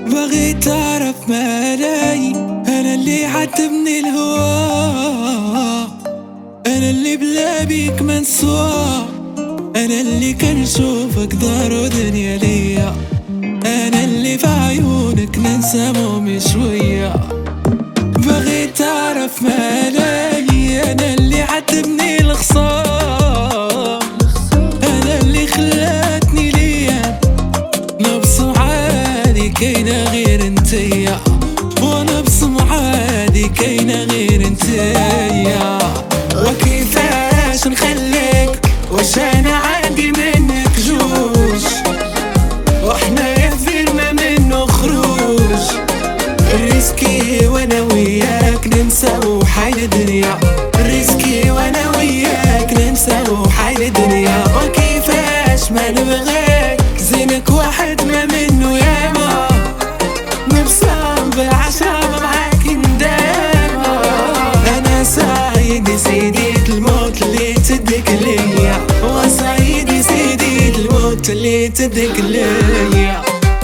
بغيت تعرف مالي، أنا اللي عتبني الهوا، أنا اللي بلا بيك منسوا، أنا اللي كنشوفك دار ودنيا ليا، أنا اللي في عيونك ننسى همومي شوية. بغيت تعرف مالي، أنا اللي عتبني الخصام، أنا اللي خلاتني ليا نبصم عادي كاينة غير انتيا، ونبصم عادي كاينة غير انتيا. وكيفاش نخليك واش انا عندي منك جوج، واحنا في ما منه خروج، الريسكي وانا وياك ننساو حال الدنيا، الريسكي وانا وياك ننساو حال الدنيا. وكيفاش ما نبغيك زينك واحد ما منه ياما، نبصم بالعشرة معاك نداما، انا سايدي سيدي الموت اللي تدك ليا، وسايدي سيدي الموت اللي تدك ليا.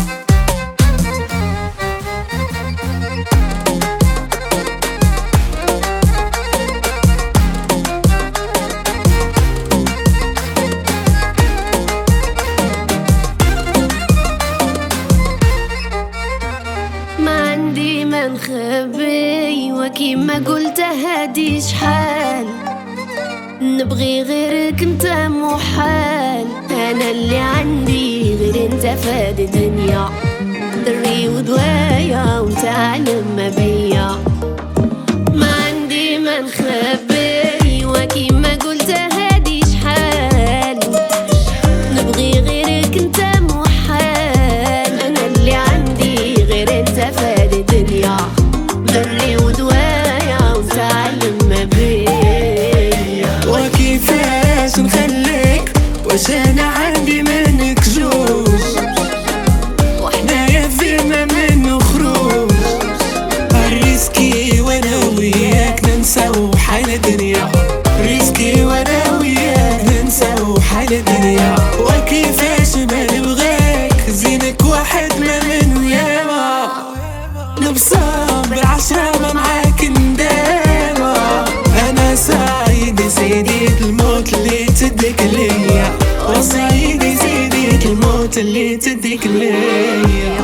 ما نخبي وكيما قلت هادي شحال، نبغي غيرك انت محال، انا اللي عندي غير انت فاد الدنيا، دري ودوايا وانت علم ما بيا. ما عندي ما نخبي وكيما قلت هادي شحال، نبغي غيرك انت محال، انا اللي عندي غير انت فاد الدنيا، دري ودوايا وتعلم ما بيا. وكيفاش نخليك واش انا عندي منك جوج، وحنايا في ما منه خروج، الريسكي وانا وياك ننساو حال الدنيا، ريسكي وانا وياك ننساو حال الدنيا. وكيفاش ما نبغيك زينك واحد ما منه ياما، نبصم بالعشرة ما معاك نداما، انا سايدي سيدي الموت اللي تدك ليا، وسايدي سيدي الموت اللي تدك ليا.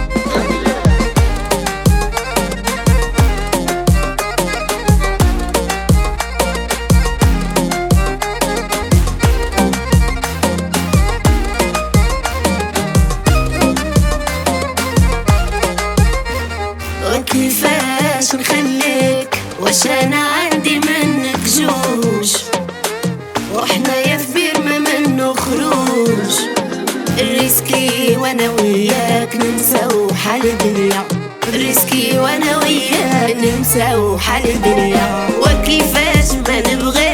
وكيفاش نخليك واش انا عندي منك جوج، وحنايا في بير ما منه خروج، الريسكي وانا وياك ننساو حال الدنيا، الريسكي وانا وياك ننساو حال الدنيا. وكيفاش ما نبغي